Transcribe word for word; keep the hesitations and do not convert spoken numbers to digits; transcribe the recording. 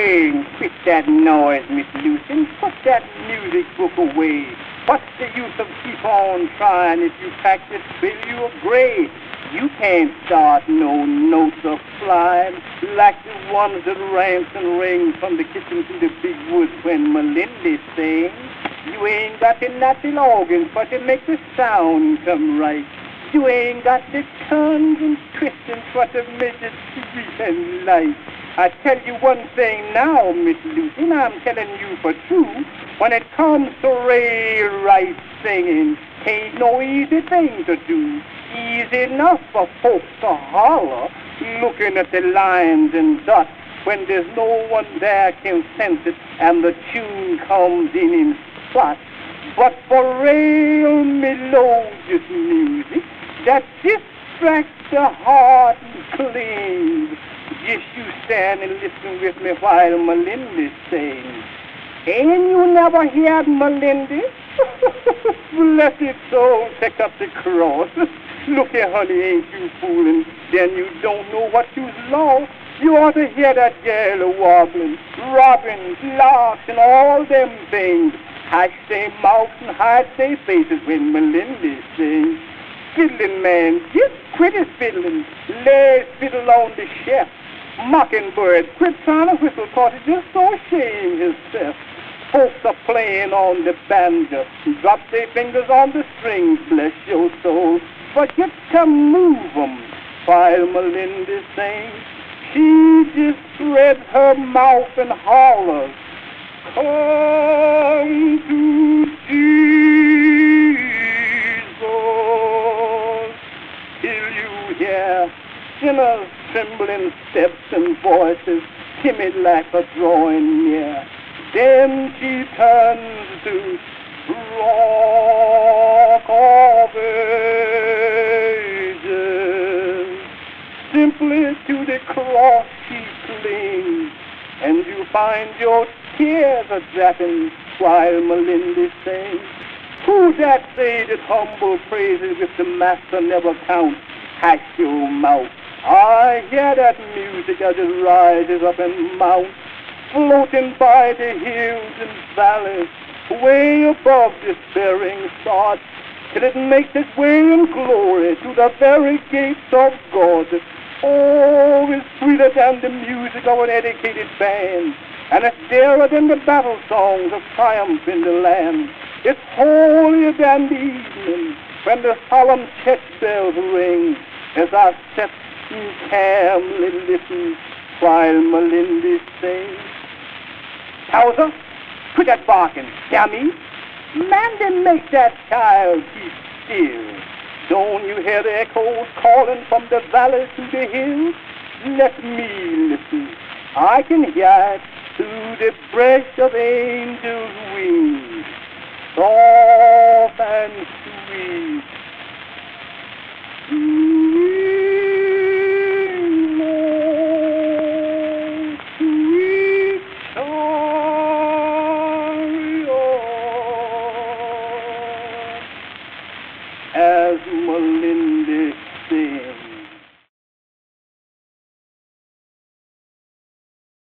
away and quit that noise, Miss Lucy. Put that music book away. What's the use of keep on trying if you practice till you're gray? You can't start no notes of flying like the ones that rams and ring from the kitchen to the big woods when Melinda sings. You ain't got the natural organs but to make the sound come right. You ain't got the turns and twistings but to make it sweet and light. I tell you one thing now, Miss Lucy, and I'm telling you for true, when it comes to Ray Rice singing, ain't no easy thing to do. Easy enough for folks to holler, looking at the lines and dots, when there's no one there can sense it, and the tune comes in in spots. But for real melodious music that distracts the heart and cleans, just you stand and listen with me while Melinda sings. Ain't you never heard Melinda? Blessed soul, take up the cross. Look here, honey, ain't you fooling? Then you don't know what you's lost. You ought to hear that girl wobbling, robins, larks, and all them things. Hush their mouths and hide their faces when Melinda sings. Fiddling, man, just quit his fiddling. Lay his fiddle on the shelf. Mockingbird, quit trying to whistle, cause he just so ashamed himself. Folks are playing on the banjo, drop their fingers on the strings, bless your soul. Forget to move 'em while Melinda sings. She just spreads her mouth and hollers, come to Jesus. Till you hear sinners' trembling steps and voices, timid like a drawing near. Then she turns to Rock of Ages. Simply to the cross she clings, and you find your tears are dropping while Melinda sings. Who that say that humble praises with the master never count? Hush your mouth. I hear that music as it rises up and mounts, floating by the hills and valleys, way above despairing sod, till it makes its way in glory to the very gates of God. Oh, it's sweeter than the music of an educated band, and it's dearer than the battle songs of triumph in the land. It's holier than the evening when the solemn church bells ring, as I sit and calmly listen while Melinda sings. Towser, quit that barking, hear me? Man, then make that child keep still. Don't you hear the echoes calling from the valleys to the hills? Let me listen. I can hear it through the breath of angels' wings, soft and sweet.